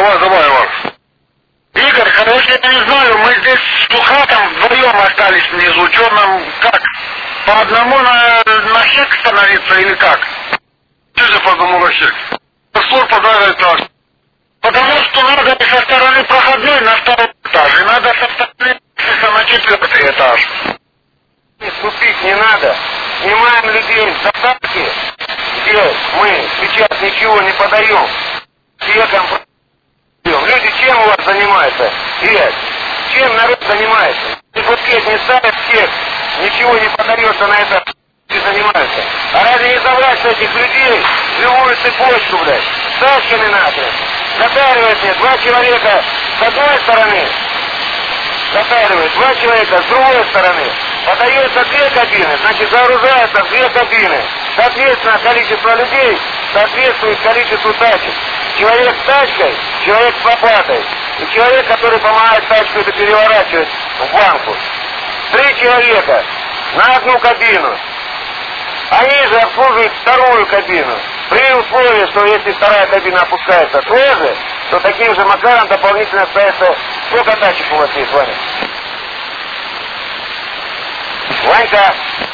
Давай, давай, Иван. Игорь, короче, я не знаю, мы здесь с Тухатом вдвоем остались внизу. Что нам, как? По одному на хек становиться или как? Что же по одному на хек? Слух подарит этаж. Потому что надо со стороны проходной на второй этаж, и надо со стороны на четвертый этаж. Тупить не надо. Снимаем людей с заставки, где мы сейчас ничего не подаем. Хеком продаем. Люди чем у вас занимаются? Илья, чем народ занимается? И букет не ставят всех, ничего не подается на это, и занимаются. А разве не забрать с этих людей живую цепочку, блядь, тачками нахрен? Затаривает мне 2 человека с одной стороны, затаривает 2 человека с другой стороны. Подается 2 кабины, значит загружаются 2 кабины. Соответственно, количество людей соответствует количеству тачек. Человек с тачкой, человек с лопатой. И человек, который помогает тачку это переворачивать в банку. 3 человека на одну кабину. Они же обслуживают вторую кабину. При условии, что если вторая кабина опускается тоже, то таким же макаром дополнительно ставится... Сколько тачек у вас есть, Ваня? Ванька!